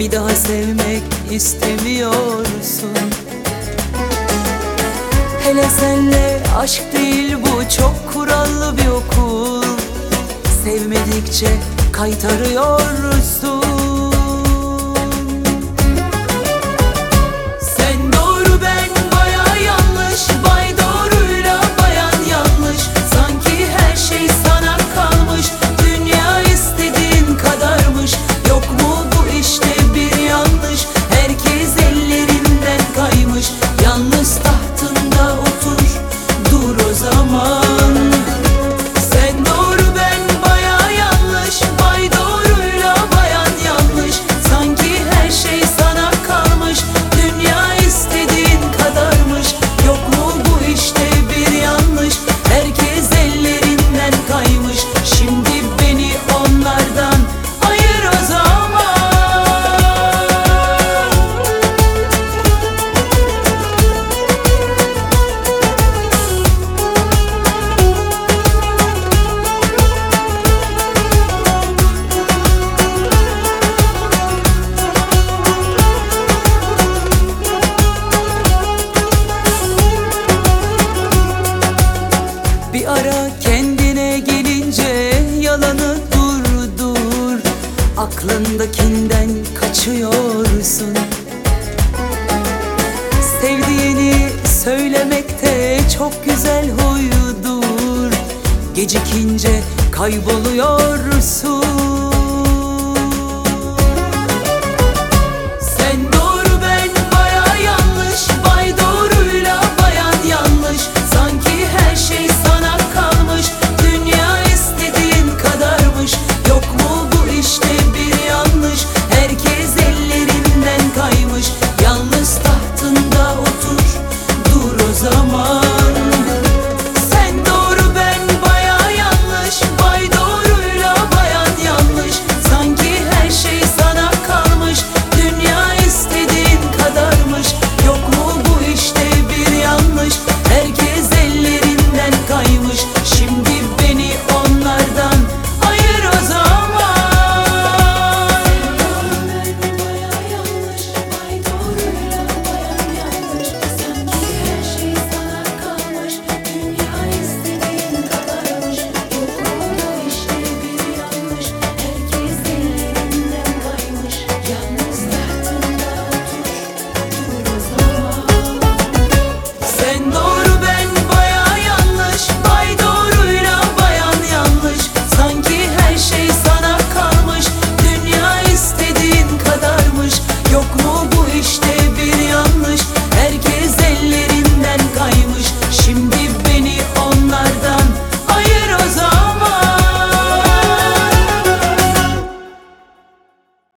bir daha sevmek istemiyorsun. Hele senle aşk değil bu, çok kurallı bir okul. Sevmedikçe kaytarıyorsun. Sen doğru, ben baya yanlış, bay doğruyla bayan yanlış. Sanki her şey sana kalmış, dünya istediğin kadarmış. Yok mu bu işte bir yanlış, herkes ellerinden kaymış. Yalnız tahtında otur, dur o zaman. Sen doğru, ben baya yanlış, bay doğruyla bayan yanlış. Sanki her şey sana kalmış, dünya istediğin kadarmış. Yok mu bu işte bir yanlış, herkes ellerinden kaymış. Şimdi beni onlardan ayır o zaman. Bir ara kendine gelince yalanı durdur. Aklındakinden kaçıyorsun. Sevdiğini söylemekte çok güzel huyudur. Gecikince kayboluyorsun.